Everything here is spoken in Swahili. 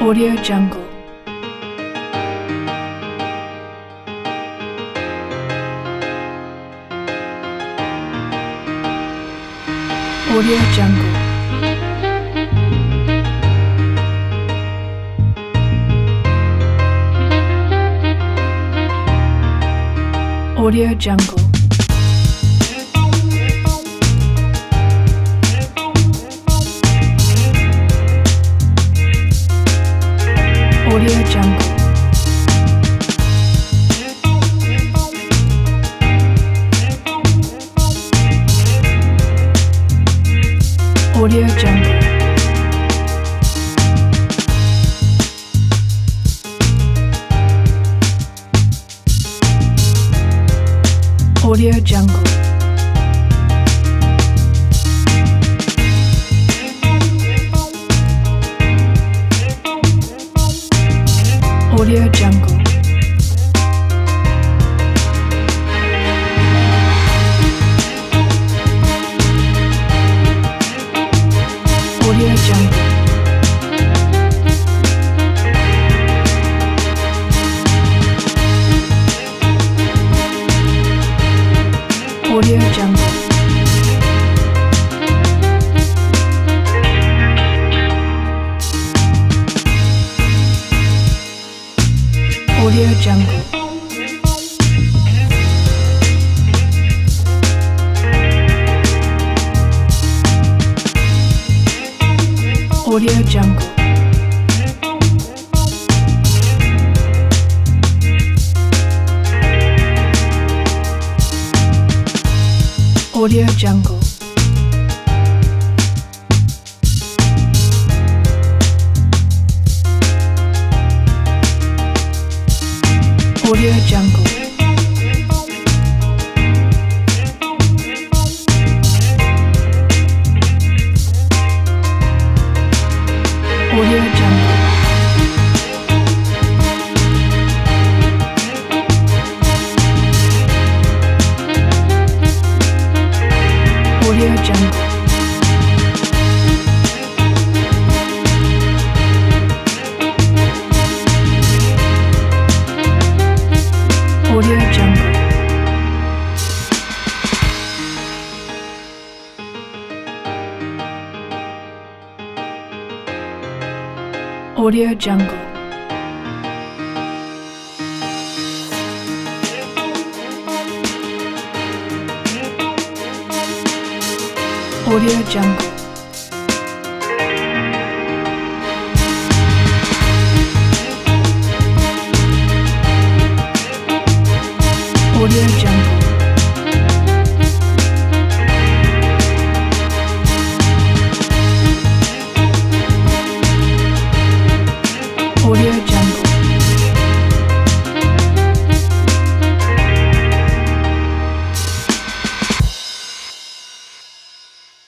Audio Jungle. Audio Jungle. Audio Jungle. Audio Jungle. Audio Jungle. Audio Jungle. Audio Jungle. Audio Jungle. Audio Jungle. Audio Jungle. Audio Jungle. Audio Jungle. Audio Jungle. Audio Jungle. Audio Jungle. Audio Jungle. Audio Jungle. Audio Jungle. Audio Jungle.